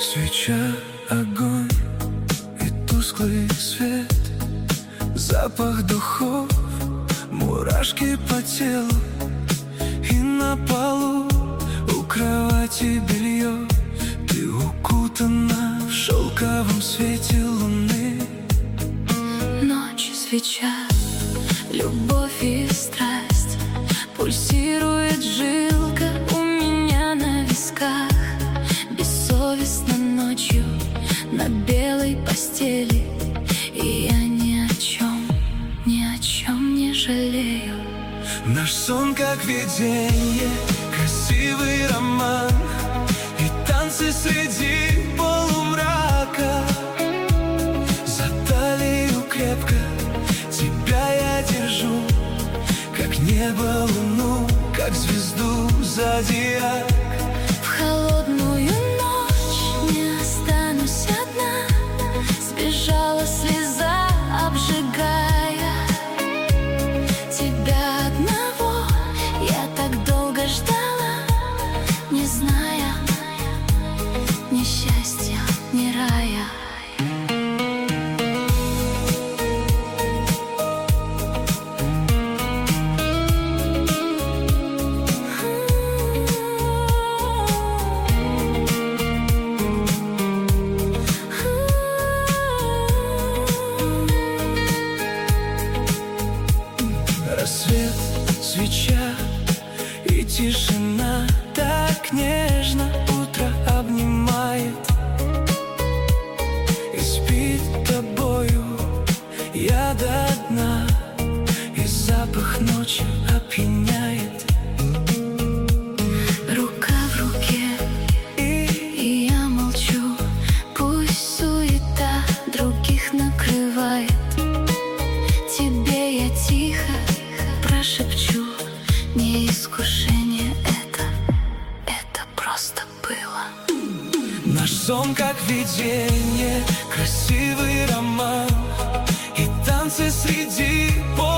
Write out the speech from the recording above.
Свеча, огонь и тусклый свет, запах духов, мурашки по телу. И на полу у кровати белье, ты укутана в шелковом свете луны. Ночь, свеча, любовь и страсть, пульсирует жилка у меня на висках. Бессовестно ночью на белой постели, и я ни о чем не жалею. Наш сон как видение, красивый роман и танцы среди полумрака. За талию крепко тебя я держу, как небо луну, как звезду зодиак. В холодную ночь не останусь одна, сбежала слеза, обжигая тебя одного. Я так долго ждала, не зная ни счастья, ни рая. Рассвет, свеча и тишина, так нежно утро обнимает. И спит тобою я до дна, и запах ночи опьяняет. Рука в руке, и я молчу, пусть суета других накрывает. Тебе я тихо прошепчу, не искушение это просто было. Наш сон как видение, красивый роман и танцы среди